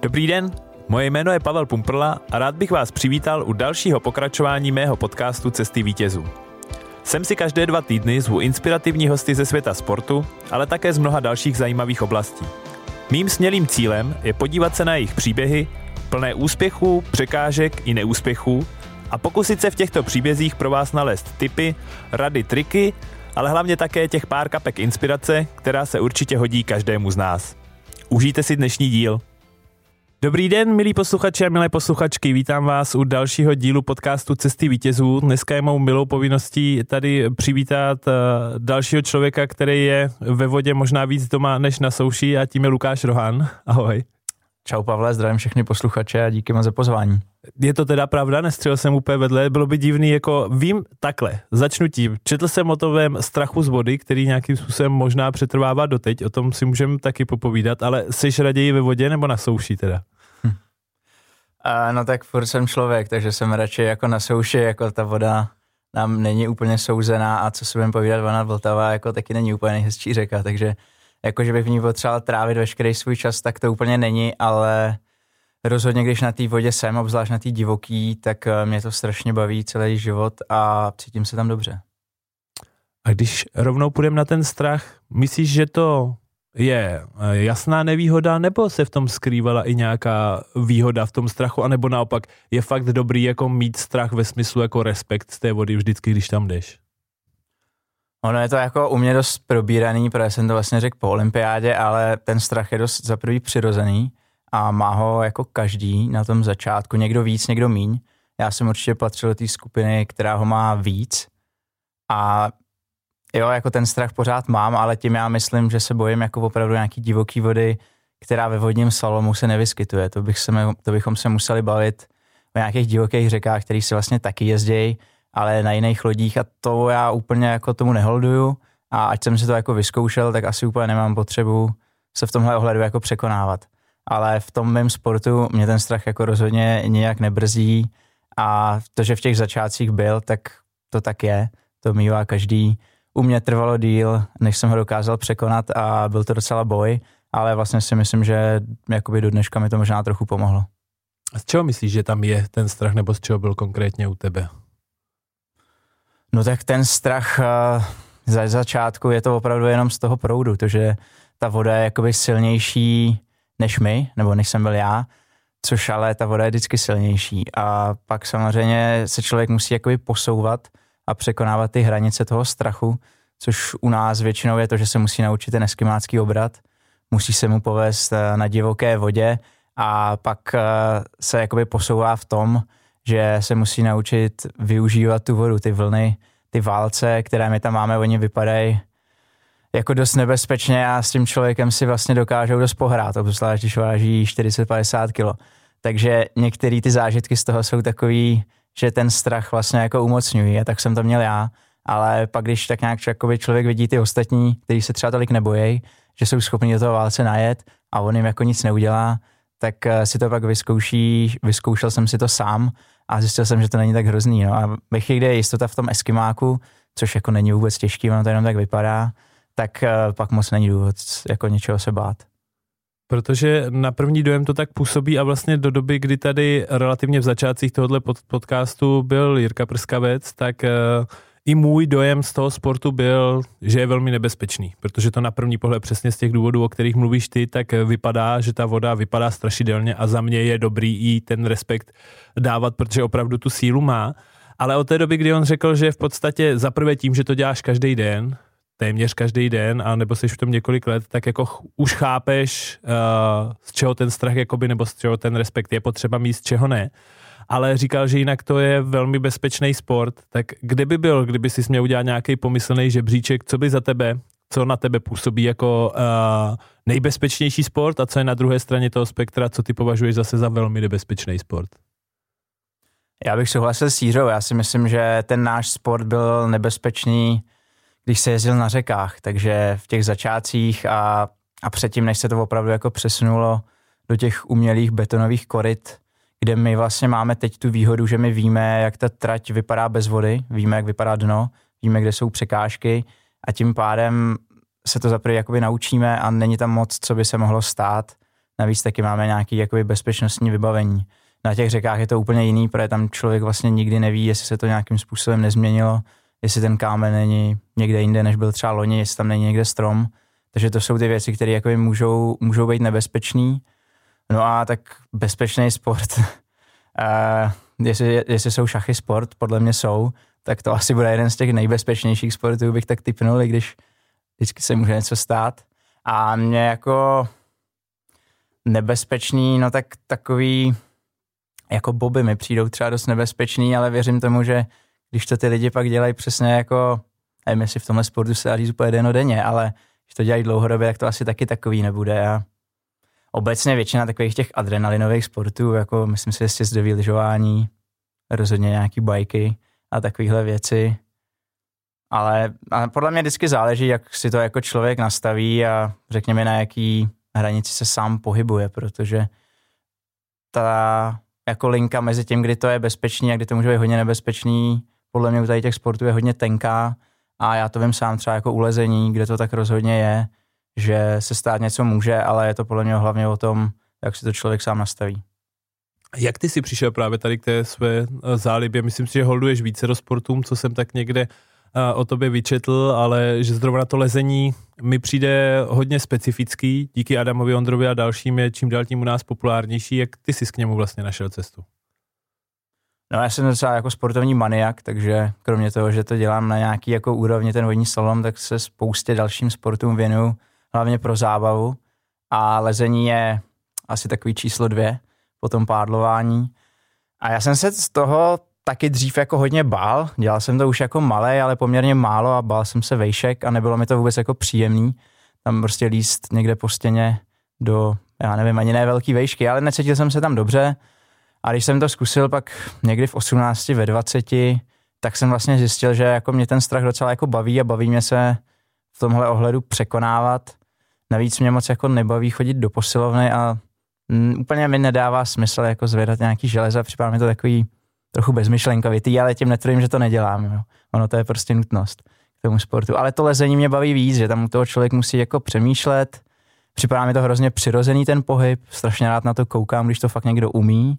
Dobrý den, moje jméno je Pavel Pumprla a rád bych vás přivítal u dalšího pokračování mého podcastu Cesty vítězů. Sem si každé 2 týdny zvu inspirativní hosty ze světa sportu, ale také z mnoha dalších zajímavých oblastí. Mým smělým cílem je podívat se na jejich příběhy, plné úspěchů, překážek i neúspěchů a pokusit se v těchto příbězích pro vás nalézt tipy, rady, triky, ale hlavně také těch pár kapek inspirace, která se určitě hodí každému z nás. Užijte si dnešní díl. Dobrý den, milí posluchači a milé posluchačky, vítám vás u dalšího dílu podcastu Cesty vítězů. Dneska je mou milou povinností tady přivítat dalšího člověka, který je ve vodě možná víc doma než na souši, a tím je Lukáš Rohan. Ahoj. Čau Pavle, zdravím všechny posluchače a díky moc za pozvání. Je to teda pravda, nestřelil jsem úplně vedle, bylo by divný, jako vím takhle, začnu tím. Četl jsem o tom strachu z vody, který nějakým způsobem možná přetrvává doteď, o tom si můžeme taky popovídat, ale jsi raději ve vodě nebo na souši teda? No tak furt jsem člověk, takže jsem radši jako na souši, jako ta voda nám není úplně souzená a co si budeme povídat, ona Vltava jako taky není úplně nejhezčí řeka, takže jakože bych v ní potřeboval trávit veškerý svůj čas, tak to úplně není, ale rozhodně, když na té vodě jsem, obzvlášť na té divoký, tak mě to strašně baví celý život a cítím se tam dobře. A když rovnou půjdeme na ten strach, myslíš, že to je jasná nevýhoda, nebo se v tom skrývala i nějaká výhoda v tom strachu, anebo naopak je fakt dobrý jako mít strach ve smyslu jako respekt z té vody vždycky, když tam jdeš? Ono je to jako u mě dost probíraný, protože jsem to vlastně řekl po olympiádě, ale ten strach je dost za prvý přirozený a má ho jako každý na tom začátku, někdo víc, někdo míň. Já jsem určitě patřil do té skupiny, která ho má víc a jo, jako ten strach pořád mám, ale tím já myslím, že se bojím jako opravdu nějaký divoký vody, která ve vodním slalomu se nevyskytuje. To bychom se museli bavit o nějakých divokých řekách, který se vlastně taky jezdějí, ale na jiných lodích a to já úplně jako tomu neholduju a ať jsem si to jako vyzkoušel, tak asi úplně nemám potřebu se v tomhle ohledu jako překonávat. Ale v tom mém sportu mě ten strach jako rozhodně nějak nebrzdí a to, že v těch začátcích byl, tak to tak je, to mívá každý. U mě trvalo díl, než jsem ho dokázal překonat a byl to docela boj, ale vlastně si myslím, že jakoby do dneška mi to možná trochu pomohlo. A z čeho myslíš, že tam je ten strach, nebo z čeho byl konkrétně u tebe? No tak ten strach za začátku je to opravdu jenom z toho proudu, to, že ta voda je jakoby silnější než my, nebo než jsem byl já, což ale ta voda je vždycky silnější a pak samozřejmě se člověk musí jakoby posouvat a překonávat ty hranice toho strachu, což u nás většinou je to, že se musí naučit ten eskimácký obrat, musí se mu povést na divoké vodě a pak se jakoby posouvá v tom, že se musí naučit využívat tu vodu, ty vlny, ty válce, které my tam máme, oni vypadají jako dost nebezpečně a s tím člověkem si vlastně dokážou dost pohrát, obzvlášť když váží 40-50 kilo. Takže některé ty zážitky z toho jsou takový, že ten strach vlastně jako umocňují a tak jsem to měl já, ale pak když tak nějak člověk vidí ty ostatní, kteří se třeba tolik nebojí, že jsou schopni do toho válce najet a on jim jako nic neudělá, tak si to pak vyzkoušel jsem si to sám a zjistil jsem, že to není tak hrozný. No. A ve chvíli, kde je jistota v tom eskimáku, což jako není vůbec těžký, ono to jenom tak vypadá, tak pak moc není důvod jako něčeho se bát. Protože na první dojem to tak působí a vlastně do doby, kdy tady relativně v začátcích tohoto podcastu byl Jirka Prskavec, tak i můj dojem z toho sportu byl, že je velmi nebezpečný, protože to na první pohled přesně z těch důvodů, o kterých mluvíš ty, tak vypadá, že ta voda vypadá strašidelně a za mě je dobrý i ten respekt dávat, protože opravdu tu sílu má. Ale od té doby, kdy on řekl, že v podstatě zaprvé tím, že to děláš každý den, téměř každý den, a nebo jsi v tom několik let, tak jako už chápeš, z čeho ten strach jakoby, nebo z čeho ten respekt je potřeba mít, z čeho ne. Ale říkal, že jinak to je velmi bezpečný sport. Tak kde by byl, kdyby jsi měl udělat nějaký pomyslný žebříček, co by za tebe, co na tebe působí jako nejbezpečnější sport a co je na druhé straně toho spektra, co ty považuješ zase za velmi nebezpečný sport? Já bych souhlasil s Jiřou. Já si myslím, že ten náš sport byl nebezpečný, když se jezdil na řekách, takže v těch začátcích a předtím, než se to opravdu jako přesunulo do těch umělých betonových koryt, kde my vlastně máme teď tu výhodu, že my víme, jak ta trať vypadá bez vody, víme, jak vypadá dno, víme, kde jsou překážky a tím pádem se to zaprvé jakoby naučíme a není tam moc, co by se mohlo stát. Navíc taky máme nějaký jakoby bezpečnostní vybavení. Na těch řekách je to úplně jiný, protože tam člověk vlastně nikdy neví, jestli se to nějakým způsobem nezměnilo, jestli ten kámen není někde jinde, než byl třeba loni, jestli tam není někde strom. Takže to jsou ty věci, které jakoby můžou být nebezpečný. No a tak bezpečný sport, jestli jsou šachy sport, podle mě jsou, tak to asi bude jeden z těch nejbezpečnějších sportů, bych tak tipnul, i když vždycky se může něco stát. A mě jako nebezpečný, no tak takový jako boby mi přijdou třeba dost nebezpečný, ale věřím tomu, že když to ty lidi pak dělají přesně jako, nevím, jestli v tomhle sportu se dá říct úplně dennodenně, ale když to dělají dlouhodobě, tak to asi taky takový nebude. A obecně většina takových těch adrenalinových sportů, jako myslím si, sjezdový lyžování, rozhodně nějaký bajky a takovéhle věci. Ale podle mě vždycky záleží, jak si to jako člověk nastaví a řekněme, na jaký hranici se sám pohybuje, protože ta jako linka mezi tím, kdy to je bezpečný a kdy to může být hodně nebezpečný, podle mě u tady těch sportů je hodně tenká a já to vím sám třeba jako ulezení, kde to tak rozhodně je, že se stát něco může, ale je to podle mě hlavně o tom, jak si to člověk sám nastaví. Jak ty jsi přišel právě tady k té své zálibě? Myslím si, že holduješ více do sportům, co jsem tak někde o tobě vyčetl, ale že zrovna to lezení mi přijde hodně specifický. Díky Adamovi Ondrovi a dalším je čím dál tím u nás populárnější. Jak ty jsi k němu vlastně našel cestu? No já jsem docela jako sportovní maniak, takže kromě toho, že to dělám na nějaký jako úrovni ten vodní slalom, tak se spoustě dalším sportům věnuju, hlavně pro zábavu. A lezení je asi takový číslo 2, potom pádlování. A já jsem se z toho taky dřív jako hodně bál. Dělal jsem to už jako malej, ale poměrně málo a bál jsem se vejšek a nebylo mi to vůbec jako příjemný. Tam prostě líst někde po stěně do, já nevím, ani ne velký vejšky, ale necítil jsem se tam dobře. A když jsem to zkusil pak někdy v 18, ve 20, tak jsem vlastně zjistil, že jako mě ten strach docela jako baví a baví mě se v tomhle ohledu překonávat. Navíc mě moc jako nebaví chodit do posilovny a úplně mi nedává smysl jako zvedat nějaký železa, připadá mi to takový trochu bezmyšlenkovitý, ale tím netvrdím, že to nedělám. Jo. Ono to je prostě nutnost k tomu sportu. Ale to lezení mě baví víc, že tam u toho člověk musí jako přemýšlet. Připadá mi to hrozně přirozený ten pohyb, strašně rád na to koukám, když to fakt někdo umí.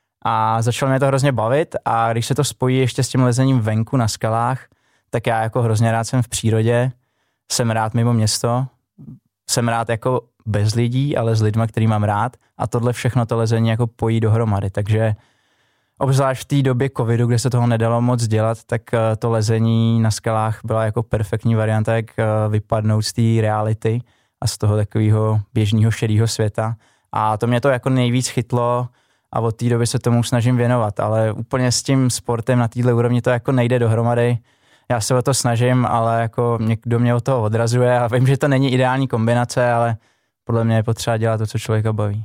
A začalo mě to hrozně bavit a když se to spojí ještě s tím lezením venku na skalách, tak já jako hrozně rád jsem v přírodě, jsem rád mimo město, jsem rád jako bez lidí, ale s lidma, který mám rád a tohle všechno to lezení jako pojí dohromady, takže obzvlášť v té době covidu, kde se toho nedalo moc dělat, tak to lezení na skalách byla jako perfektní varianta, jak vypadnout z té reality a z toho takového běžného šedého světa. A to mě to jako nejvíc chytlo a od té doby se tomu snažím věnovat, ale úplně s tím sportem na této úrovni to jako nejde dohromady. Já se o to snažím, ale jako někdo mě od toho odrazuje a vím, že to není ideální kombinace, ale podle mě je potřeba dělat to, co člověka baví.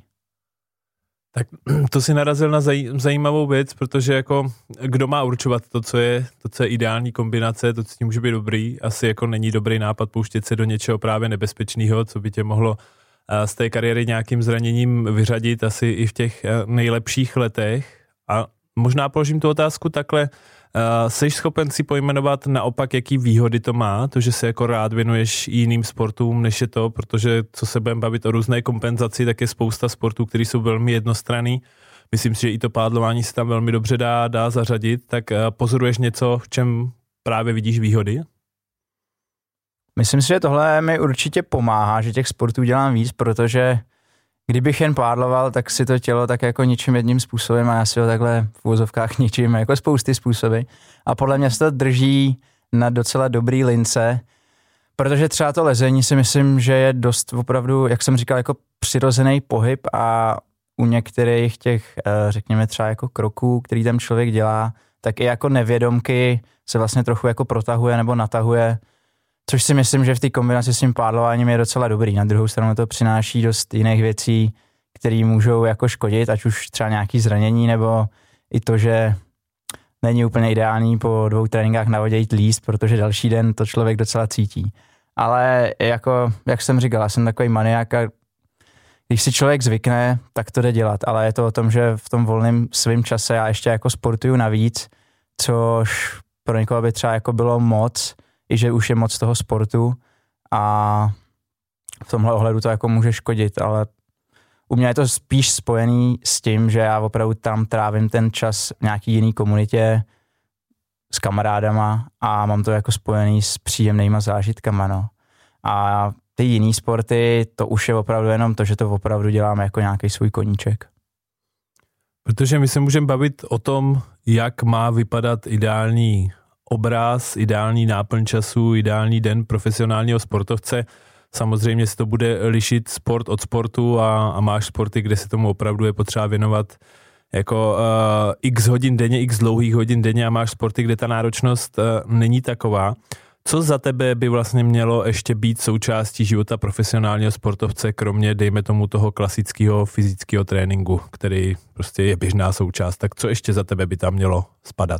Tak to si narazil na zajímavou věc, protože jako kdo má určovat to, co je ideální kombinace, to, co s tím může být dobrý, asi jako není dobrý nápad pouštět se do něčeho právě nebezpečného, co by tě mohlo z té kariéry nějakým zraněním vyřadit asi i v těch nejlepších letech. A možná položím tu otázku takhle, jsi schopen si pojmenovat naopak, jaký výhody to má, to, že se jako rád věnuješ jiným sportům, než je to, protože co se budeme bavit o různé kompenzaci, tak je spousta sportů, které jsou velmi jednostranný. Myslím si, že i to pádlování se tam velmi dobře dá zařadit, tak pozoruješ něco, v čem právě vidíš výhody? Myslím si, že tohle mi určitě pomáhá, že těch sportů dělám víc, protože kdybych jen pádloval, tak si to tělo tak jako ničím jedním způsobem a já si ho takhle v uvozovkách ničím, jako spousty způsoby. A podle mě se to drží na docela dobrý lince, protože třeba to lezení si myslím, že je dost opravdu, jak jsem říkal, jako přirozený pohyb a u některých těch, řekněme třeba jako kroků, který tam člověk dělá, tak i jako nevědomky se vlastně trochu jako protahuje nebo natahuje, což si myslím, že v té kombinaci s tím pádlováním je docela dobrý. Na druhou stranu to přináší dost jiných věcí, které můžou jako škodit, ať už třeba nějaké zranění, nebo i to, že není úplně ideální po 2 tréninkách na vodě jít líst, protože další den to člověk docela cítí. Ale jako, jak jsem říkal, já jsem takový maniak a když si člověk zvykne, tak to jde dělat, ale je to o tom, že v tom volném svém čase já ještě jako sportuju navíc, což pro někoho by třeba jako bylo moc, i že už je moc toho sportu a v tomhle ohledu to jako může škodit, ale u mě je to spíš spojený s tím, že já opravdu tam trávím ten čas v nějaký jiný komunitě s kamarádama a mám to jako spojený s příjemnýma zážitkama, no. A ty jiný sporty, to už je opravdu jenom to, že to opravdu děláme jako nějaký svůj koníček. Protože my se můžeme bavit o tom, jak má vypadat ideální obraz, ideální náplň času, ideální den profesionálního sportovce. Samozřejmě se to bude lišit sport od sportu a máš sporty, kde se tomu opravdu je potřeba věnovat jako x hodin denně, x dlouhých hodin denně a máš sporty, kde ta náročnost není taková. Co za tebe by vlastně mělo ještě být součástí života profesionálního sportovce, kromě, dejme tomu, toho klasického fyzického tréninku, který prostě je běžná součást. Tak co ještě za tebe by tam mělo spadat?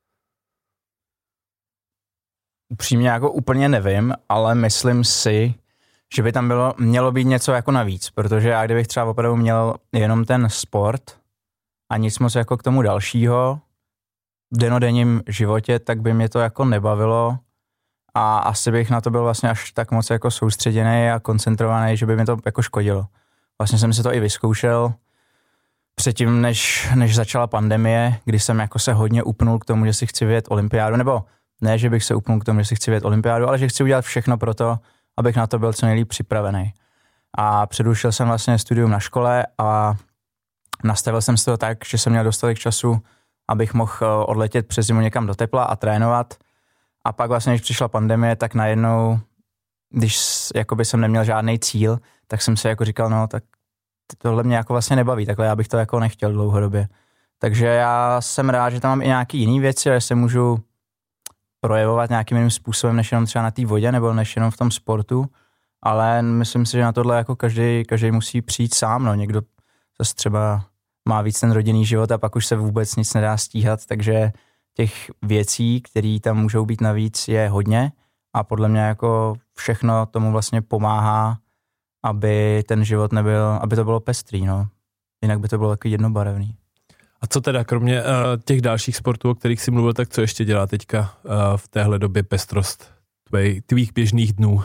Upřímně jako úplně nevím, ale myslím si, že by tam mělo být něco jako navíc, protože já kdybych třeba opravdu měl jenom ten sport a nic moc jako k tomu dalšího v denodenním životě, tak by mě to jako nebavilo a asi bych na to byl vlastně až tak moc jako soustředěný a koncentrovaný, že by mi to jako škodilo. Vlastně jsem si to i vyzkoušel předtím, než začala pandemie, kdy jsem jako se hodně upnul k tomu, že si chci vyjet olympiádu, nebo ne, že bych se upnul k tomu, že si chci vyjet olympiádu, ale že chci udělat všechno pro to, abych na to byl co nejlíp připravený. A předušil jsem vlastně studium na škole a nastavil jsem si to tak, že jsem měl dostatek času, abych mohl odletět přes zimu někam do tepla a trénovat. A pak vlastně, když přišla pandemie, tak najednou, když jakoby jsem neměl žádný cíl, tak jsem si jako říkal, no tak tohle mě jako vlastně nebaví, takhle já bych to jako nechtěl dlouhodobě. Takže já jsem rád, že tam mám i nějaký jiný věci, že se můžu projevovat nějakým jiným způsobem, než jenom třeba na té vodě, nebo než jenom v tom sportu, ale myslím si, že na tohle jako každý musí přijít sám, no. Někdo zase třeba má víc ten rodinný život a pak už se vůbec nic nedá stíhat, takže těch věcí, které tam můžou být navíc, je hodně a podle mě jako všechno tomu vlastně pomáhá, aby ten život nebyl, aby to bylo pestrý, no. Jinak by to bylo takový jednobarevný. A co teda, kromě těch dalších sportů, o kterých jsi mluvil, tak co ještě dělá teďka v téhle době pestrost tvých běžných dnů?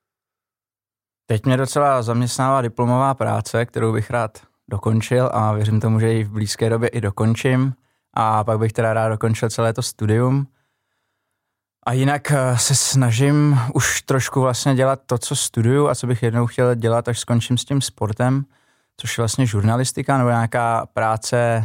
Teď mě docela zaměstnává diplomová práce, kterou bych rád dokončil a věřím tomu, že ji v blízké době i dokončím a pak bych teda rád dokončil celé to studium. A jinak se snažím už trošku vlastně dělat to, co studuju a co bych jednou chtěl dělat, až skončím s tím sportem, což je vlastně žurnalistika nebo nějaká práce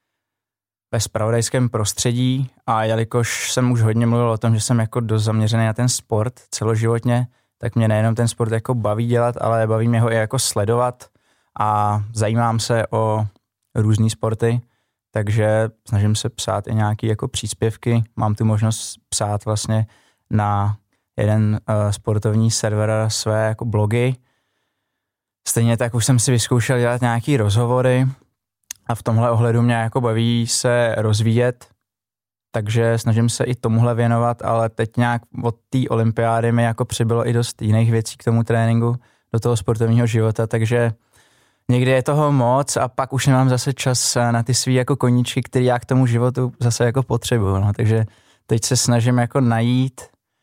ve zpravodajském prostředí a jelikož jsem už hodně mluvil o tom, že jsem jako dost zaměřený na ten sport celoživotně, tak mě nejenom ten sport jako baví dělat, ale baví mě ho i jako sledovat a zajímám se o různý sporty, takže snažím se psát i nějaký jako příspěvky. Mám tu možnost psát vlastně na jeden sportovní server své jako blogy. Stejně tak už jsem si vyzkoušel dělat nějaký rozhovory a v tomhle ohledu mě jako baví se rozvíjet, takže snažím se i tomuhle věnovat, ale teď nějak od té olympiády mi jako přibylo i dost jiných věcí k tomu tréninku do toho sportovního života, takže někdy je toho moc a pak už nemám zase čas na ty svý jako koníčky, který já k tomu životu zase jako potřebuju, no. Takže teď se snažím jako najít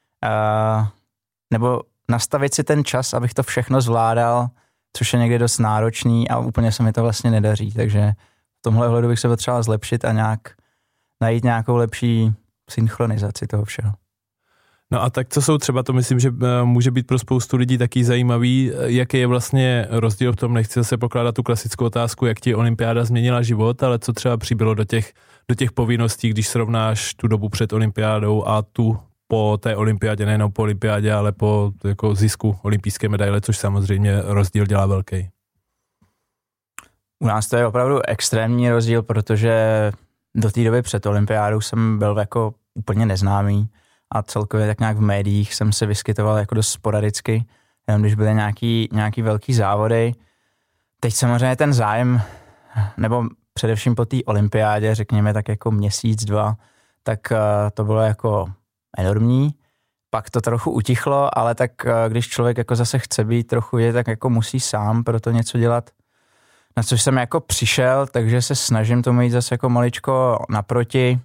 nebo nastavit si ten čas, abych to všechno zvládal, což je někdy dost náročný a úplně se mi to vlastně nedaří, takže v tomhle ohledu bych se potřeboval zlepšit a nějak najít nějakou lepší synchronizaci toho všeho. No a tak co jsou třeba, to myslím, že může být pro spoustu lidí taky zajímavý, jaký je vlastně rozdíl v tom, nechci se pokládat tu klasickou otázku, jak ti olympiáda změnila život, ale co třeba přibylo do těch povinností, když srovnáš tu dobu před olympiádou a tu po té olympiádě, nejenom po olympiádě, ale po jako zisku olympijské medaile, což samozřejmě rozdíl dělá velký. U nás to je opravdu extrémní rozdíl, protože do té doby před olympiádou jsem byl jako úplně neznámý a celkově tak nějak v médiích jsem se vyskytoval jako dost sporadicky, jenom když byly nějaký velký závody. Teď samozřejmě ten zájem, nebo především po té olympiádě, řekněme tak jako měsíc, 2, tak to bylo jako enormní. Pak to trochu utichlo, ale tak když člověk jako zase chce být trochu tak jako musí sám pro to něco dělat, na což jsem jako přišel, takže se snažím tomu jít zase jako maličko naproti,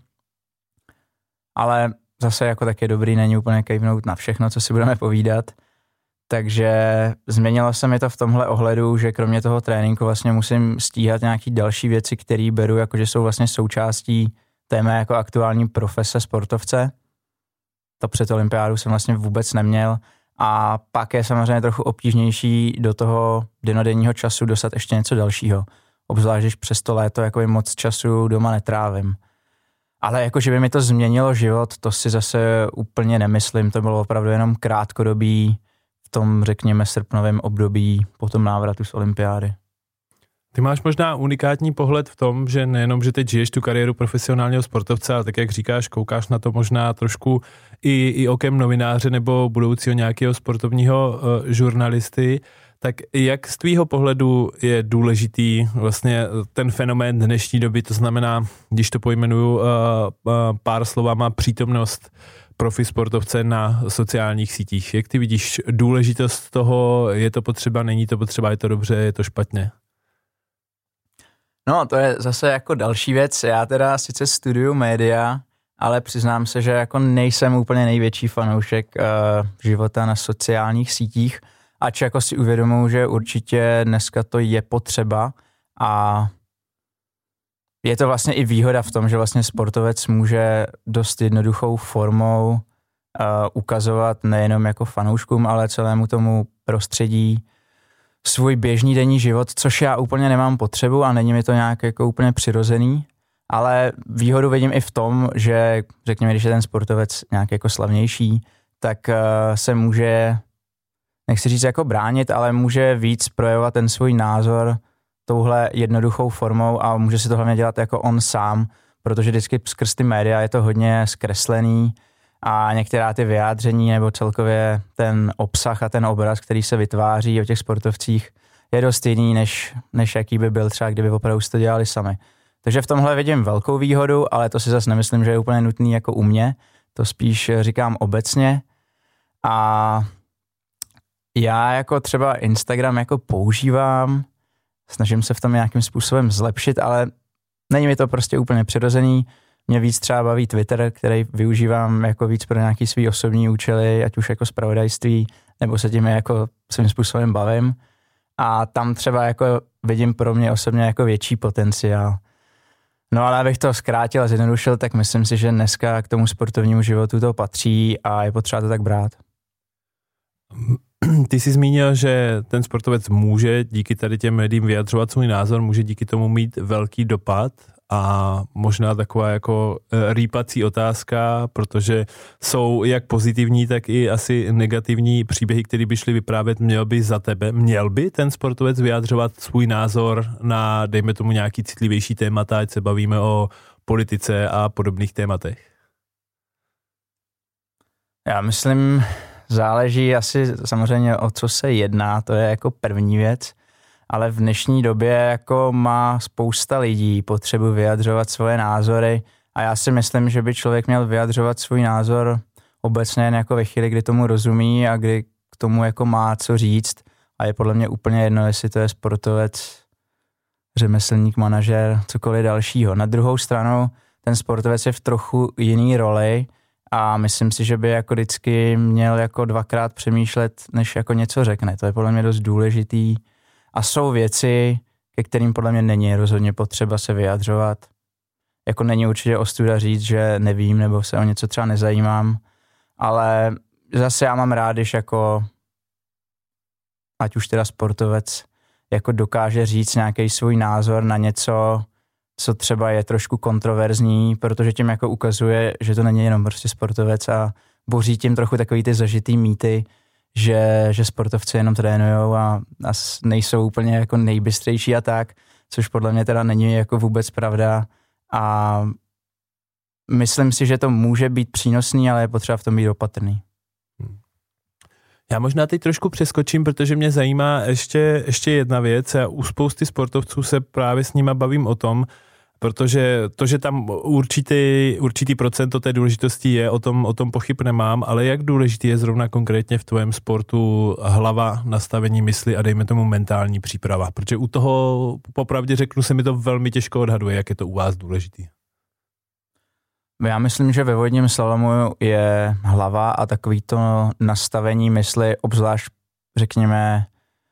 ale zase jako tak je dobrý, není úplně kejvnout na všechno, co si budeme povídat. Takže změnilo se mi to v tomhle ohledu, že kromě toho tréninku vlastně musím stíhat nějaký další věci, které beru, jakože jsou vlastně součástí té mé jako aktuální profese sportovce. To před olympiádou jsem vlastně vůbec neměl. A pak je samozřejmě trochu obtížnější do toho dennodenního času dostat ještě něco dalšího. Obzvlášť, když přes to léto jako moc času doma netrávím. Ale jako, že by mi to změnilo život, to si zase úplně nemyslím. To bylo opravdu jenom krátkodobý v tom, řekněme, srpnovém období po tom návratu z olympiády. Ty máš možná unikátní pohled v tom, že nejenom, že teď žiješ tu kariéru profesionálního sportovce, ale tak, jak říkáš, koukáš na to možná trošku i okem novináře nebo budoucího nějakého sportovního žurnalisty, tak jak z tvýho pohledu je důležitý vlastně ten fenomén dnešní doby, to znamená, když to pojmenuju pár slovama, přítomnost profi sportovce na sociálních sítích. Jak ty vidíš důležitost toho, je to potřeba, není to potřeba, je to dobře, je to špatně? No, to je zase jako další věc. Já teda sice studuju média, ale přiznám se, že jako nejsem úplně největší fanoušek života na sociálních sítích, ač jako si uvědomuji, že určitě dneska to je potřeba a je to vlastně i výhoda v tom, že vlastně sportovec může dost jednoduchou formou ukazovat nejenom jako fanouškům, ale celému tomu prostředí svůj běžný denní život, což já úplně nemám potřebu a není mi to nějak jako úplně přirozený, ale výhodu vidím i v tom, že řekněme, když je ten sportovec nějak jako slavnější, tak se může, nechci říct jako bránit, ale může víc projevovat ten svůj názor touhle jednoduchou formou a může si to hlavně dělat jako on sám, protože vždycky skrz ty média je to hodně zkreslený a některá ty vyjádření nebo celkově ten obsah a ten obraz, který se vytváří o těch sportovcích, je dost jiný, než jaký by byl třeba, kdyby opravdu si to dělali sami. Takže v tomhle vidím velkou výhodu, ale to si zase nemyslím, že je úplně nutný jako u mě, to spíš říkám obecně. A já jako třeba Instagram jako používám, snažím se v tom nějakým způsobem zlepšit, ale není mi to prostě úplně přirozený. Mě víc třeba baví Twitter, který využívám jako víc pro nějaký svý osobní účely, ať už jako zpravodajství, nebo se tím jako svým způsobem bavím. A tam třeba jako vidím pro mě osobně jako větší potenciál. No ale abych to zkrátil a zjednodušil, tak myslím si, že dneska k tomu sportovnímu životu to patří a je potřeba to tak brát. Ty jsi zmínil, že ten sportovec může díky tady těm médiím vyjadřovat svůj názor, může díky tomu mít velký dopad a možná taková jako rýpací otázka, protože jsou jak pozitivní, tak i asi negativní příběhy, které by šly vyprávět, měl by ten sportovec vyjadřovat svůj názor na, dejme tomu, nějaký citlivější témata, ať se bavíme o politice a podobných tématech? Já myslím, záleží asi samozřejmě o co se jedná, to je jako první věc, ale v dnešní době jako má spousta lidí potřebu vyjadřovat svoje názory a já si myslím, že by člověk měl vyjadřovat svůj názor obecně jen jako ve chvíli, kdy tomu rozumí a kdy k tomu jako má co říct a je podle mě úplně jedno, jestli to je sportovec, řemeslník, manažer, cokoliv dalšího. Na druhou stranu ten sportovec je v trochu jiný roli a myslím si, že by jako vždycky měl jako dvakrát přemýšlet, než jako něco řekne. To je podle mě dost důležitý. A jsou věci, ke kterým podle mě není rozhodně potřeba se vyjadřovat. Jako není určitě ostuda říct, že nevím nebo se o něco třeba nezajímám, ale zase já mám rád, když jako, ať už teda sportovec, jako dokáže říct nějaký svůj názor na něco, co třeba je trošku kontroverzní, protože tím jako ukazuje, že to není jenom prostě sportovec a boří tím trochu takový ty zažitý mýty, že sportovci jenom trénujou a nejsou úplně jako nejbystřejší a tak, což podle mě teda není jako vůbec pravda a myslím si, že to může být přínosný, ale je potřeba v tom být opatrný. Já možná teď trošku přeskočím, protože mě zajímá ještě jedna věc a u spousty sportovců se právě s nima bavím o tom, protože to, že tam určitý procento té důležitosti je, o tom pochyb nemám, ale jak důležitý je zrovna konkrétně v tvém sportu hlava, nastavení mysli a dejme tomu mentální příprava, protože u toho, popravdě řeknu, se mi to velmi těžko odhaduje, jak je to u vás důležitý. Já myslím, že ve vodním slalomu je hlava a takový to nastavení mysli, obzvlášť řekněme,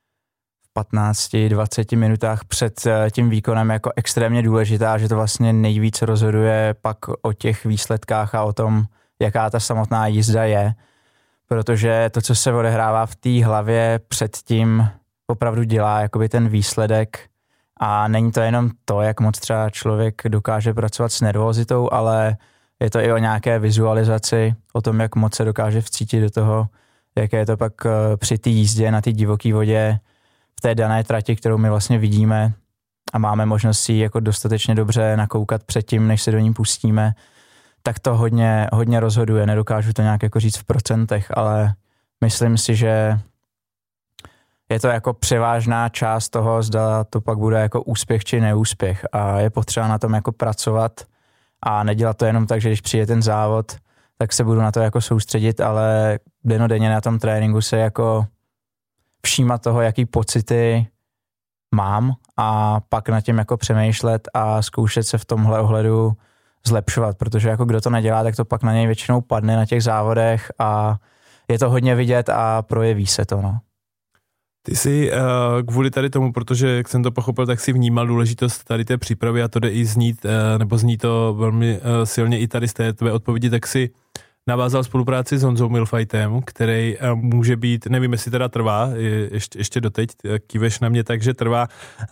v 15-20 minutách před tím výkonem jako extrémně důležitá, že to vlastně nejvíc rozhoduje pak o těch výsledkách a o tom, jaká ta samotná jízda je. Protože to, co se odehrává v té hlavě předtím, opravdu dělá jakoby ten výsledek. A není to jenom to, jak moc třeba člověk dokáže pracovat s nervozitou, ale je to i o nějaké vizualizaci, o tom, jak moc se dokáže vcítit do toho, jaké je to pak při té jízdě na té divoké vodě v té dané trati, kterou my vlastně vidíme a máme možnost si jako dostatečně dobře nakoukat předtím, než se do ní pustíme, tak to hodně rozhoduje. Nedokážu to nějak jako říct v procentech, ale myslím si, že je to jako převážná část toho, zda to pak bude jako úspěch či neúspěch a je potřeba na tom jako pracovat a nedělat to jenom tak, že když přijde ten závod, tak se budu na to jako soustředit, ale dennodenně na tom tréninku se jako všímat toho, jaký pocity mám a pak nad tím jako přemýšlet a zkoušet se v tomhle ohledu zlepšovat, protože jako kdo to nedělá, tak to pak na něj většinou padne na těch závodech a je to hodně vidět a projeví se to, no. Ty jsi kvůli tady tomu, protože jak jsem to pochopil, tak si vnímal důležitost tady té přípravy a to jde i znít, nebo zní to velmi silně i tady z té tvé odpovědi, tak si navázal spolupráci s Honzou Milfightem, který může být, nevím, jestli teda trvá, ještě doteď, kýveš na mě, takže trvá,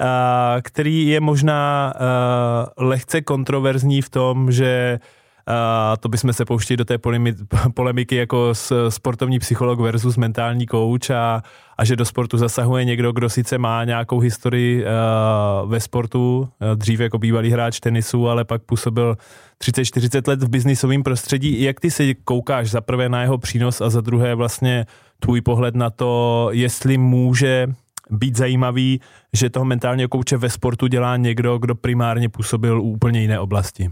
který je možná lehce kontroverzní v tom, že to bychom se pouštili do té polemiky jako sportovní psycholog versus mentální coach a že do sportu zasahuje někdo, kdo sice má nějakou historii ve sportu, dřív jako bývalý hráč tenisu, ale pak působil 30-40 let v biznisovém prostředí. Jak ty se koukáš za prvé na jeho přínos a za druhé vlastně tvůj pohled na to, jestli může být zajímavý, že toho mentálního kouče ve sportu dělá někdo, kdo primárně působil u úplně jiné oblasti?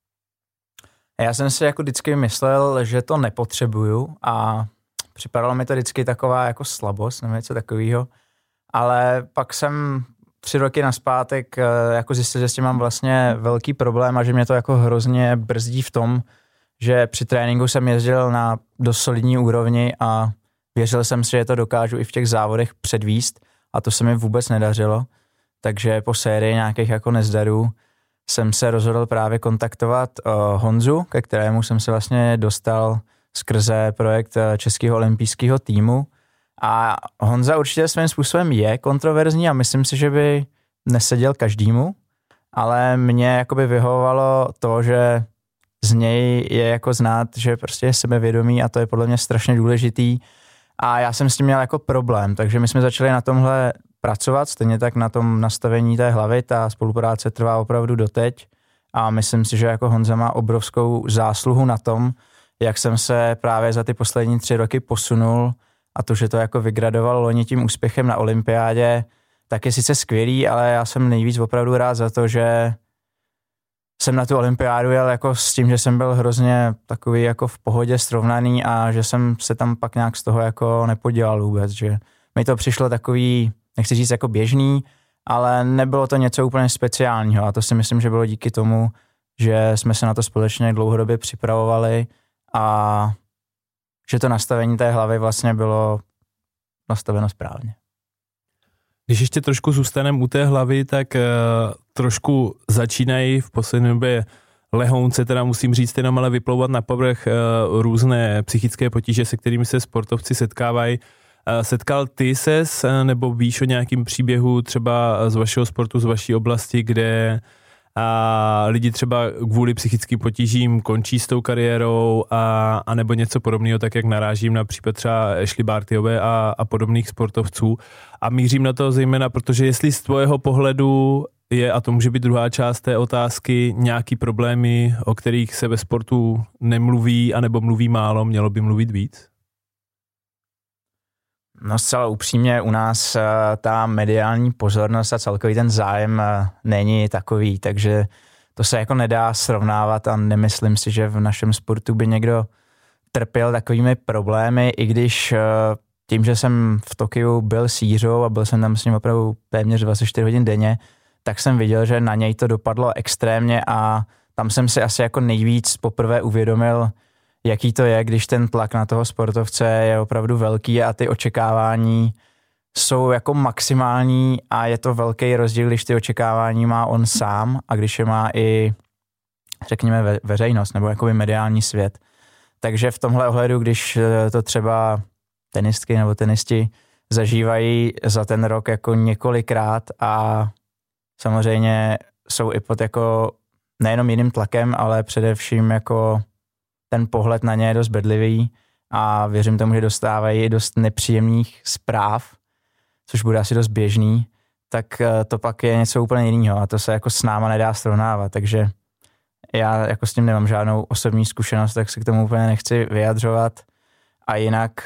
Já jsem si jako vždycky myslel, že to nepotřebuju a připadalo mi to vždycky taková jako slabost nebo něco takového, ale pak jsem 3 roky nazpátek jako zjistil, že s tím mám vlastně velký problém a že mě to jako hrozně brzdí v tom, že při tréninku jsem jezdil na dost solidní úrovni a věřil jsem si, že to dokážu i v těch závodech předvíst a to se mi vůbec nedařilo, takže po sérii nějakých jako nezdarů jsem se rozhodl právě kontaktovat Honzu, ke kterému jsem se vlastně dostal skrze projekt Českého olympijského týmu. A Honza určitě svým způsobem je kontroverzní a myslím si, že by neseděl každému, ale mě jakoby vyhovovalo to, že z něj je jako znát, že prostě je sebevědomý a to je podle mě strašně důležitý. A já jsem s tím měl jako problém, takže my jsme začali na tomhle pracovat, stejně tak na tom nastavení té hlavy, ta spolupráce trvá opravdu doteď a myslím si, že jako Honza má obrovskou zásluhu na tom, jak jsem se právě za ty poslední 3 roky posunul a to, že to jako vygradoval loni tím úspěchem na olympiádě, tak je sice skvělý, ale já jsem nejvíc opravdu rád za to, že jsem na tu olympiádu jel jako s tím, že jsem byl hrozně takový jako v pohodě srovnaný a že jsem se tam pak nějak z toho jako nepodělal vůbec, že mi to přišlo takový, nechci říct jako běžný, ale nebylo to něco úplně speciálního a to si myslím, že bylo díky tomu, že jsme se na to společně dlouhodobě připravovali a že to nastavení té hlavy vlastně bylo nastaveno správně. Když ještě trošku zůstaneme u té hlavy, tak trošku začínají v poslední době lehounce, teda musím říct jenom, ale vyplouvat na povrch různé psychické potíže, se kterými se sportovci setkávají. Setkal ty ses, nebo víš o nějakým příběhu třeba z vašeho sportu, z vaší oblasti, kde lidi třeba kvůli psychickým potížím končí s tou kariérou a nebo něco podobného, tak jak narážím na případ třeba Ashley Bartyové a podobných sportovců. A mířím na to zejména, protože jestli z tvého pohledu je, a to může být druhá část té otázky, nějaký problémy, o kterých se ve sportu nemluví, anebo mluví málo, mělo by mluvit víc? No zcela upřímně u nás ta mediální pozornost a celkový ten zájem není takový, takže to se jako nedá srovnávat a nemyslím si, že v našem sportu by někdo trpěl takovými problémy, i když tím, že jsem v Tokiu byl s Jířou a byl jsem tam s ním opravdu téměř 24 hodin denně, tak jsem viděl, že na něj to dopadlo extrémně a tam jsem si asi jako nejvíc poprvé uvědomil, jaký to je, když ten tlak na toho sportovce je opravdu velký a ty očekávání jsou jako maximální a je to velký rozdíl, když ty očekávání má on sám a když je má i, řekněme, veřejnost nebo jakoby mediální svět. Takže v tomhle ohledu, když to třeba tenistky nebo tenisti zažívají za ten rok jako několikrát a samozřejmě jsou i pod jako nejenom jiným tlakem, ale především jako ten pohled na ně je dost bedlivý a věřím tomu, že dostávají dost nepříjemných zpráv, což bude asi dost běžný, tak to pak je něco úplně jiného a to se jako s náma nedá srovnávat, takže já jako s tím nemám žádnou osobní zkušenost, tak se k tomu úplně nechci vyjadřovat a jinak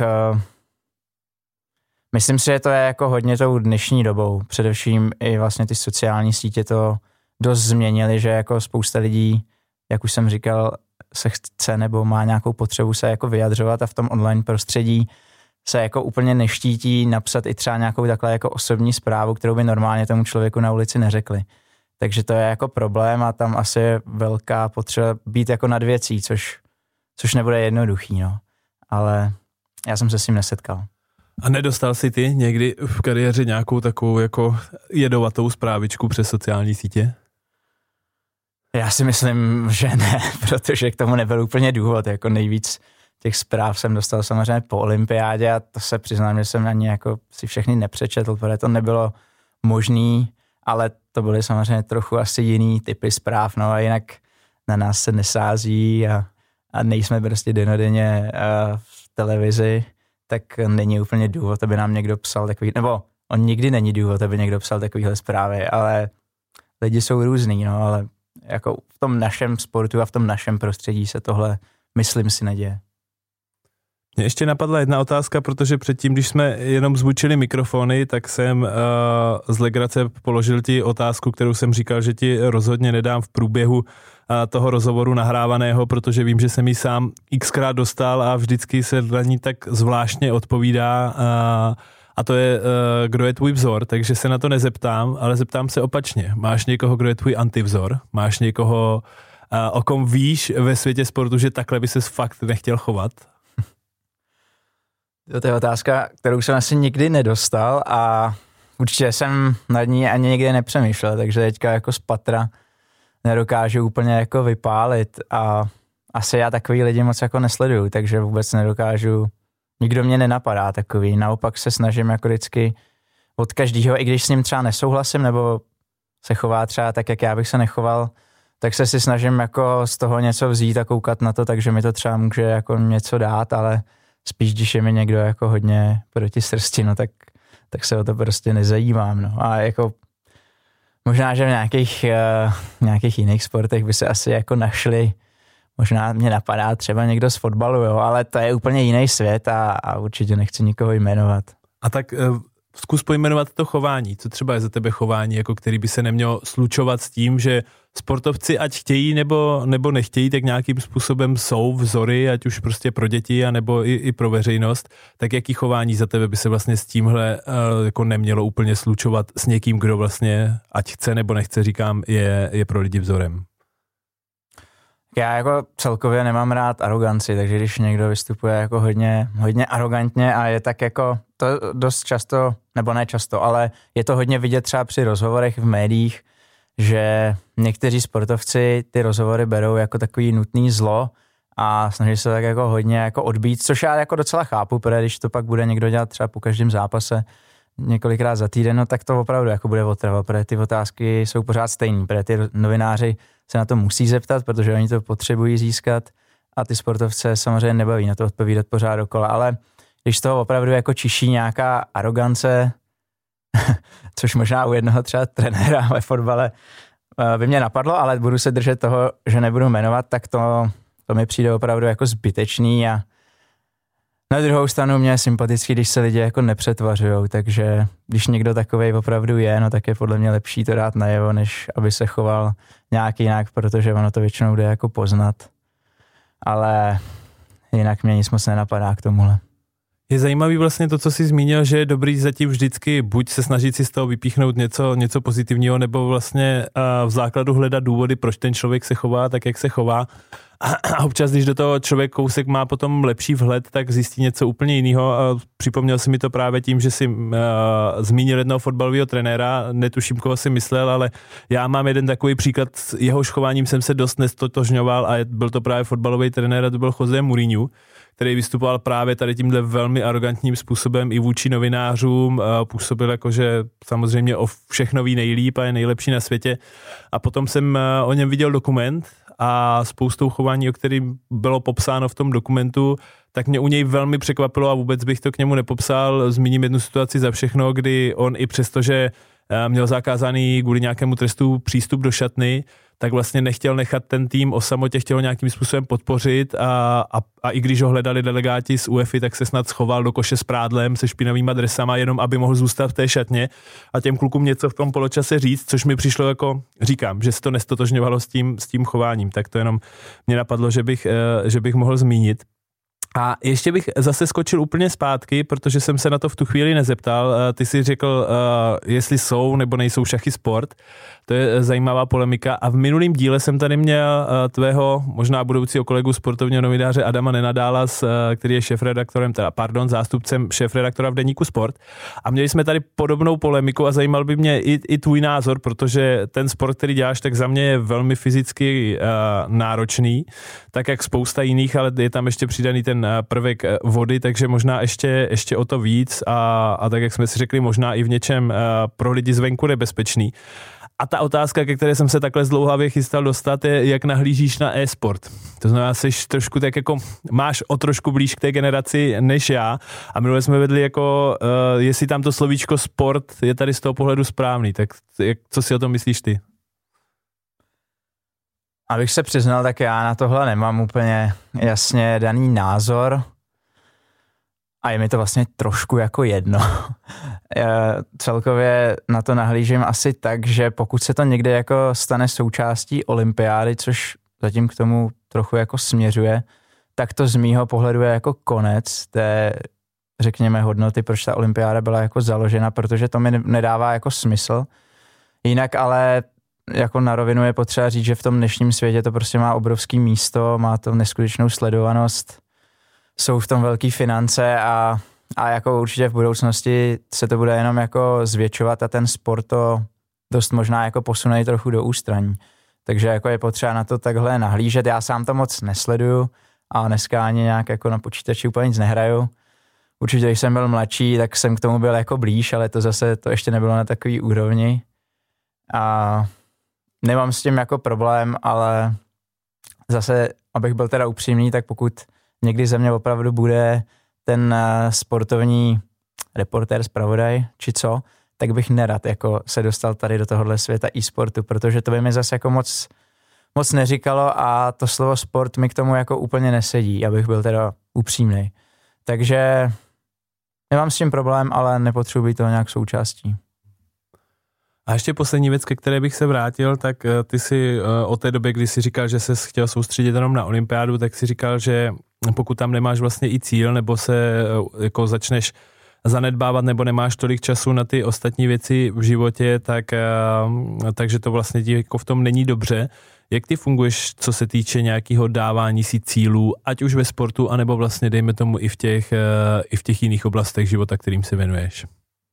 myslím si, že to je jako hodně tou dnešní dobou, především i vlastně ty sociální sítě to dost změnily, že jako spousta lidí, jak už jsem říkal, se chce nebo má nějakou potřebu se jako vyjadřovat a v tom online prostředí se jako úplně neštítí napsat i třeba nějakou takhle jako osobní zprávu, kterou by normálně tomu člověku na ulici neřekli. Takže to je jako problém a tam asi je velká potřeba být jako nad věcí, což nebude jednoduchý, no. Ale já jsem se s tím nesetkal. A nedostal jsi ty někdy v kariéře nějakou takovou jako jedovatou zprávičku přes sociální sítě? Já si myslím, že ne, protože k tomu nebyl úplně důvod. Jako nejvíc těch zpráv jsem dostal samozřejmě po olympiádě a to se přiznám, že jsem ani jako si všechny nepřečetl, protože to nebylo možný, ale to byly samozřejmě trochu asi jiný typy zpráv, no a jinak na nás se nesází a nejsme prostě dennodenně v televizi, tak není úplně důvod, aby nám někdo psal takový, nebo on nikdy není důvod, aby někdo psal takovýhle zprávy, ale lidi jsou různý, no, ale jako v tom našem sportu a v tom našem prostředí se tohle, myslím si, neděje. Mně ještě napadla jedna otázka, protože předtím, když jsme jenom zvučili mikrofony, tak jsem z legrace položil ti otázku, kterou jsem říkal, že ti rozhodně nedám v průběhu toho rozhovoru nahrávaného, protože vím, že jsem ji sám xkrát dostal a vždycky se na ní tak zvláštně odpovídá a to je, kdo je tvůj vzor, takže se na to nezeptám, ale zeptám se opačně. Máš někoho, kdo je tvůj antivzor? Máš někoho, o kom víš ve světě sportu, že takhle by ses fakt nechtěl chovat? To je otázka, kterou jsem asi nikdy nedostal a určitě jsem nad ní ani nikdy nepřemýšlel, takže teďka jako z patra nedokážu úplně jako vypálit a asi já takový lidi moc jako nesleduju, takže vůbec nedokážu, nikdo mě nenapadá takový, naopak se snažím jako vždycky od každého, i když s ním třeba nesouhlasím nebo se chová třeba tak, jak já bych se nechoval, tak se si snažím jako z toho něco vzít a koukat na to, takže mi to třeba může jako něco dát, ale spíš, když je mi někdo jako hodně proti srsti, no tak se o to prostě nezajímám, no. A jako možná, že v nějakých jiných sportech by se asi jako našli, možná mě napadá třeba někdo z fotbalu, jo, ale to je úplně jiný svět a určitě nechci nikoho jmenovat. A tak zkus pojmenovat to chování. Co třeba je za tebe chování, jako který by se nemělo slučovat s tím, že sportovci ať chtějí nebo nechtějí, tak nějakým způsobem jsou vzory, ať už prostě pro děti, anebo i pro veřejnost. Tak jaký chování za tebe by se vlastně s tímhle jako nemělo úplně slučovat s někým, kdo vlastně ať chce nebo nechce, říkám, je pro lidi vzorem? Já jako celkově nemám rád aroganci, takže když někdo vystupuje jako hodně arrogantně a je tak jako to dost často, nebo ne často, ale je to hodně vidět třeba při rozhovorech v médiích, že někteří sportovci ty rozhovory berou jako takový nutný zlo a snaží se tak jako hodně jako odbít, což já jako docela chápu, protože když to pak bude někdo dělat třeba po každém zápase několikrát za týden, no tak to opravdu jako bude otrava, protože ty otázky jsou pořád stejný, protože ty novináři se na to musí zeptat, protože oni to potřebují získat a ty sportovce samozřejmě nebaví na to odpovídat pořád dokola, ale když toho opravdu jako čiší nějaká arogance, což možná u jednoho třeba trenéra ve fotbale by mě napadlo, ale budu se držet toho, že nebudu jmenovat, tak to mi přijde opravdu jako zbytečný a na druhou stranu mě je sympatický, když se lidi jako nepřetvařujou, takže když někdo takovej opravdu je, no tak je podle mě lepší to dát najevo, než aby se choval nějak jinak, protože ono to většinou jde jako poznat. Ale jinak mě nic moc nenapadá k tomuhle. Je zajímavý vlastně to, co jsi zmínil, že je dobrý zatím vždycky buď se snažit si z toho vypíchnout něco pozitivního, nebo vlastně v základu hledat důvody, proč ten člověk se chová tak, jak se chová. A občas, když do toho člověk kousek má potom lepší vhled, tak zjistí něco úplně jiného. Připomněl si mi to právě tím, že si zmínil jednoho fotbalového trenéra, netuším, koho si myslel, ale já mám jeden takový příklad, s jehož chováním jsem se dost nestotožňoval a byl to právě fotbalový trenér a to byl José Mourinho, který vystupoval právě tady tímhle velmi arrogantním způsobem i vůči novinářům, působil jako, že samozřejmě o všechno ví nejlíp a je nejlepší na světě. A potom jsem o něm viděl dokument a spoustou chování, o kterým bylo popsáno v tom dokumentu, tak mě u něj velmi překvapilo a vůbec bych to k němu nepopsal. Zmíním jednu situaci za všechno, kdy on i přesto, že měl zakázaný kvůli nějakému trestu přístup do šatny, tak vlastně nechtěl nechat ten tým o samotě, chtěl nějakým způsobem podpořit a i když ho hledali delegáti z UEFA, tak se snad schoval do koše s prádlem se špinavýma dresama, jenom aby mohl zůstat v té šatně a těm klukům něco v tom poločase říct, což mi přišlo jako, říkám, že se to nestotožňovalo s tím chováním, tak to jenom mě napadlo, že bych mohl zmínit. A ještě bych zase skočil úplně zpátky, protože jsem se na to v tu chvíli nezeptal. Ty jsi řekl, jestli jsou nebo nejsou šachy sport. To je zajímavá polemika. A v minulém díle jsem tady měl tvého možná budoucího kolegu sportovního novináře Adama Nenadála, který je zástupcem šéfredaktora v deníku Sport. A měli jsme tady podobnou polemiku a zajímal by mě i tvůj názor, protože ten sport, který děláš, tak za mě je velmi fyzicky náročný, tak jak spousta jiných, ale je tam ještě přidaný ten prvek vody, takže možná ještě o to víc a tak, jak jsme si řekli, možná i v něčem pro lidi zvenku nebezpečný. A ta otázka, ke které jsem se takhle zdlouhavě chystal dostat, je, jak nahlížíš na e-sport. To znamená, jsi trošku tak jako, máš o trošku blíž k té generaci než já a minule jsme vedli jako, jestli tam to slovíčko sport je tady z toho pohledu správný, tak co si o tom myslíš ty? Abych se přiznal, tak já na tohle nemám úplně jasně daný názor a je mi to vlastně trošku jako jedno. Celkově na to nahlížím asi tak, že pokud se to někde jako stane součástí olympiády, což zatím k tomu trochu jako směřuje, tak to z mýho pohledu je jako konec té, řekněme, hodnoty, proč ta olympiáda byla jako založena, protože to mi nedává jako smysl. Jinak ale jako na rovinu je potřeba říct, že v tom dnešním světě to prostě má obrovský místo, má to neskutečnou sledovanost, jsou v tom velký finance a jako určitě v budoucnosti se to bude jenom jako zvětšovat a ten sport to dost možná jako posune trochu do ústraní. Takže jako je potřeba na to takhle nahlížet. Já sám to moc nesleduju a dneska ani nějak jako na počítači úplně nic nehraju. Určitě, když jsem byl mladší, tak jsem k tomu byl jako blíž, ale to ještě nebylo na takový úrovni. A nemám s tím jako problém, ale zase, abych byl teda upřímný, tak pokud někdy ze mě opravdu bude ten sportovní reportér, zpravodaj, či co, tak bych nerad jako se dostal tady do tohohle světa e-sportu, protože to by mi zase jako moc neříkalo a to slovo sport mi k tomu jako úplně nesedí, abych byl teda upřímnej. Takže nemám s tím problém, ale nepotřebuji být toho nějak součástí. A ještě poslední věc, ke které bych se vrátil, tak ty si od té doby, kdy jsi říkal, že ses chtěl soustředit jenom na olympiádu, tak si říkal, že pokud tam nemáš vlastně i cíl, nebo se jako začneš zanedbávat, nebo nemáš tolik času na ty ostatní věci v životě, takže to vlastně ti jako v tom není dobře. Jak ty funguješ, co se týče nějakého dávání si cílů, ať už ve sportu, anebo vlastně dejme tomu i v těch jiných oblastech života, kterým se věnuješ?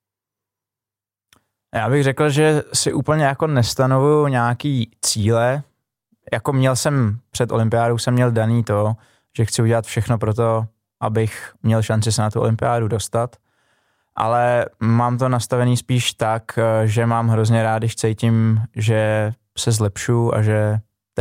Já bych řekl, že si úplně jako nestanovuju nějaký cíle. Jako měl jsem před olympiádou jsem měl daný to, že chci udělat všechno pro to, abych měl šanci se na tu olympiádu dostat. Ale mám to nastavený spíš tak, že mám hrozně rád, když cítím, že se zlepšu a že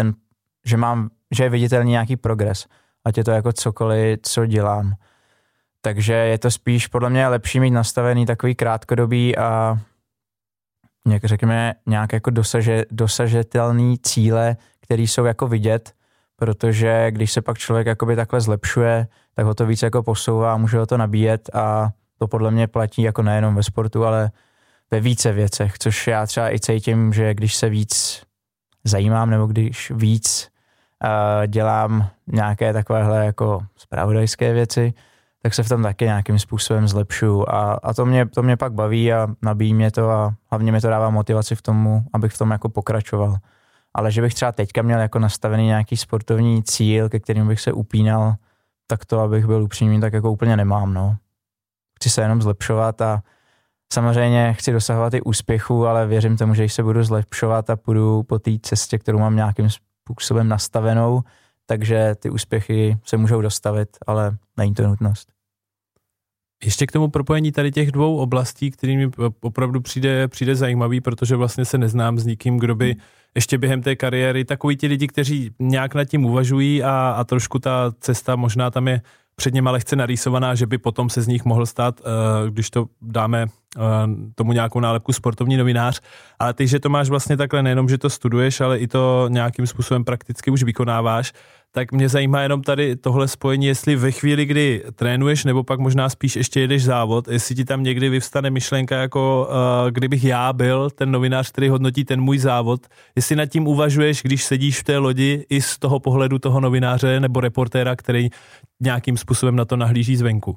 je viditelný nějaký progres. Ať je to jako cokoliv, co dělám. Takže je to spíš podle mě lepší mít nastavený takový krátkodobý a řekněme nějak jako dosažitelný cíle, které jsou jako vidět, protože když se pak člověk jakoby takhle zlepšuje, tak ho to víc jako posouvá, může ho to nabíjet a to podle mě platí jako nejenom ve sportu, ale ve více věcech, což já třeba i cítím, že když se víc zajímám nebo když víc dělám nějaké takovéhle jako zpravodajské věci, tak se v tom taky nějakým způsobem zlepšuju a to mě pak baví a nabíjí mě to a hlavně mi to dává motivaci v tomu, abych v tom jako pokračoval. Ale že bych třeba teďka měl jako nastavený nějaký sportovní cíl, ke kterým bych se upínal, tak to, abych byl upřímný, tak jako úplně nemám, no. Chci se jenom zlepšovat a samozřejmě chci dosahovat i úspěchu, ale věřím tomu, že když se budu zlepšovat a půjdu po té cestě, kterou mám nějakým způsobem nastavenou, takže ty úspěchy se můžou dostavit, ale není to nutnost. Ještě k tomu propojení tady těch dvou oblastí, který mi opravdu přijde zajímavý, protože vlastně se neznám s nikým, kdo by ještě během té kariéry, takový ti lidi, kteří nějak nad tím uvažují a trošku ta cesta možná tam je před něma lehce narýsovaná, že by potom se z nich mohl stát, když to dáme tomu nějakou nálepku sportovní novinář, ale ty, že to máš vlastně takhle nejenom, že to studuješ, ale i to nějakým způsobem prakticky už vykonáváš, tak mě zajímá jenom tady tohle spojení, jestli ve chvíli, kdy trénuješ, nebo pak možná spíš ještě jedeš závod, jestli ti tam někdy vyvstane myšlenka, jako kdybych já byl ten novinář, který hodnotí ten můj závod, jestli nad tím uvažuješ, když sedíš v té lodi i z toho pohledu toho novináře nebo reportéra, který nějakým způsobem na to nahlíží zvenku.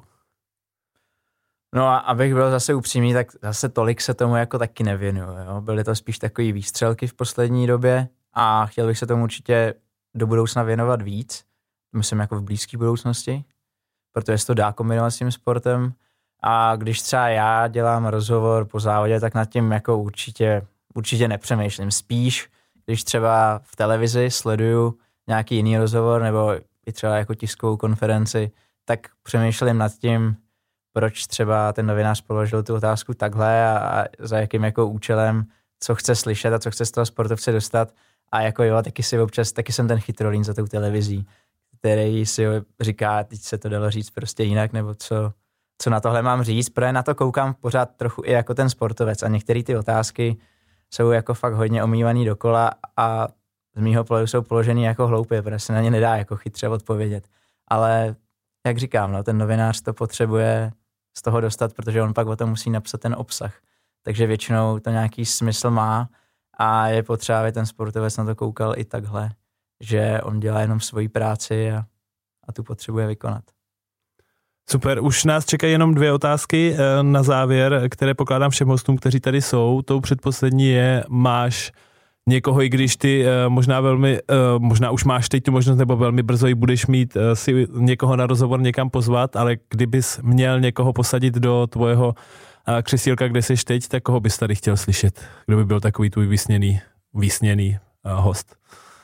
No a abych byl zase upřímný, tak zase tolik se tomu jako taky nevěnuju. Jo? Byly to spíš takový výstřelky v poslední době a chtěl bych se tomu určitě do budoucna věnovat víc, myslím jako v blízké budoucnosti, protože se to dá kombinovat s tím sportem a když třeba já dělám rozhovor po závodě, tak nad tím jako určitě nepřemýšlím. Spíš, když třeba v televizi sleduju nějaký jiný rozhovor nebo i třeba jako tiskovou konferenci, tak přemýšlím nad tím, proč třeba ten novinář položil tu otázku takhle a za jakým jako účelem, co chce slyšet a co chce z toho sportovce dostat. A jako jo, taky jsem ten chytrolín za tou televizí, který si říká, teď se to dalo říct prostě jinak, nebo co na tohle mám říct, protože na to koukám pořád trochu i jako ten sportovec a některé ty otázky jsou jako fakt hodně omývaný dokola a z mýho pohledu jsou položený jako hloupě, protože se na ně nedá jako chytře odpovědět. Ale jak říkám, no, ten novinář to potřebuje z toho dostat, protože on pak o tom musí napsat ten obsah. Takže většinou to nějaký smysl má a je potřeba, aby ten sportovec na to koukal i takhle, že on dělá jenom svoji práci a tu potřebuje vykonat. Super, už nás čekají jenom 2 otázky na závěr, které pokládám všem hostům, kteří tady jsou. Tou předposlední je, máš někoho, i když ty možná už máš teď tu možnost, nebo velmi brzo ji budeš mít si někoho na rozhovor někam pozvat, ale kdybys měl někoho posadit do tvojeho křesílka, kde jsi teď, tak koho bys tady chtěl slyšet? Kdo by byl takový tvůj vysněný host?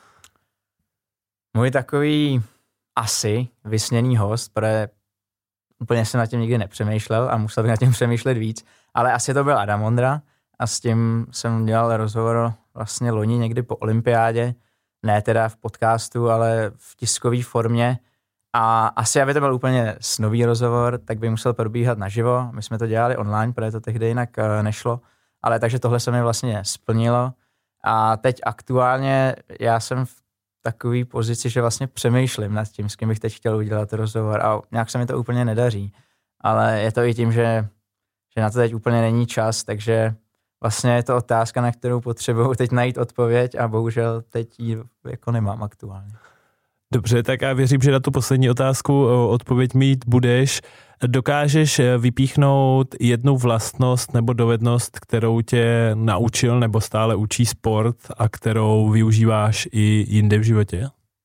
Můj takový asi vysněný host, protože úplně jsem nad tím nikdy nepřemýšlel a musel bych nad tím přemýšlet víc, ale asi to byl Adam Ondra a s tím jsem dělal rozhovor vlastně loni někdy po olympiádě, ne teda v podcastu, ale v tiskové formě a asi, aby to byl úplně nový rozhovor, tak by musel probíhat naživo. My jsme to dělali online, protože to tehdy jinak nešlo, ale takže tohle se mi vlastně splnilo a teď aktuálně já jsem v takový pozici, že vlastně přemýšlím nad tím, s kým bych teď chtěl udělat rozhovor a nějak se mi to úplně nedaří, ale je to i tím, že na to teď úplně není čas, takže vlastně je to otázka, na kterou potřebuji teď najít odpověď a bohužel teď ji jako nemám aktuálně. Dobře, tak já věřím, že na tu poslední otázku odpověď mít budeš. Dokážeš vypíchnout jednu vlastnost nebo dovednost, kterou tě naučil nebo stále učí sport a kterou využíváš i jinde v životě?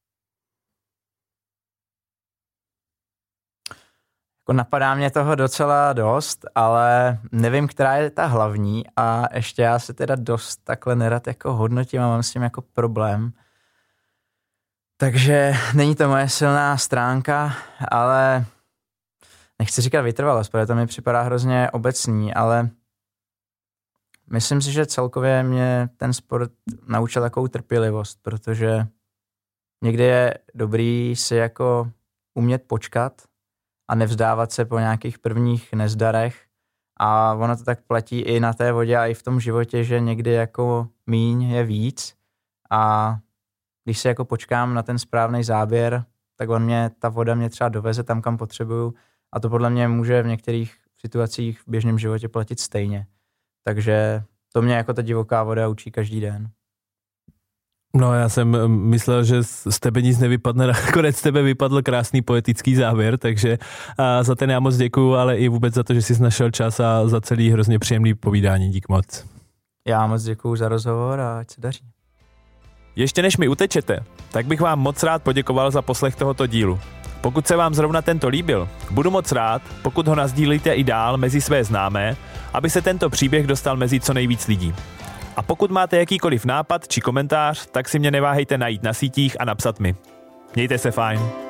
Jako napadá mě toho docela dost, ale nevím, která je ta hlavní a ještě já se teda dost takhle nerad jako hodnotím a mám s tím jako problém. Takže není to moje silná stránka, ale nechci říkat vytrvalost, protože to mi připadá hrozně obecný, ale myslím si, že celkově mě ten sport naučil takovou trpělivost, protože někdy je dobrý si jako umět počkat a nevzdávat se po nějakých prvních nezdarech a ono to tak platí i na té vodě a i v tom životě, že někdy jako míň je víc a když se jako počkám na ten správný záběr, tak ta voda mě třeba doveze tam, kam potřebuju a to podle mě může v některých situacích v běžném životě platit stejně. Takže to mě jako ta divoká voda učí každý den. No, já jsem myslel, že z tebe nic nevypadne, nakonec z tebe vypadl krásný poetický závěr, takže za ten já moc děkuju, ale i vůbec za to, že jsi našel čas a za celý hrozně příjemný povídání. Dík moc. Já moc děkuju za rozhovor a ať se daří. Ještě než mi utečete, tak bych vám moc rád poděkoval za poslech tohoto dílu. Pokud se vám zrovna tento líbil, budu moc rád, pokud ho nasdílíte i dál mezi své známé, aby se tento příběh dostal mezi co nejvíc lidí. A pokud máte jakýkoliv nápad či komentář, tak si mě neváhejte najít na sítích a napsat mi. Mějte se fajn.